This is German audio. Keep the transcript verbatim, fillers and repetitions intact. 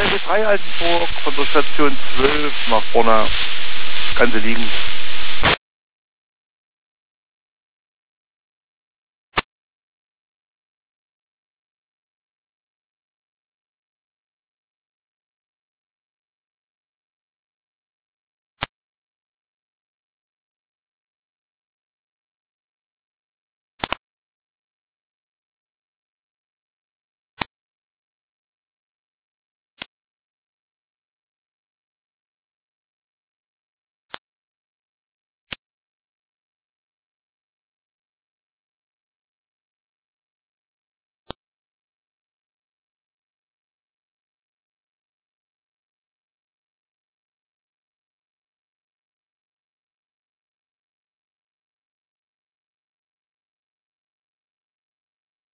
in die Freialtenburg von der Station zwölf nach vorne. Kann sie liegen.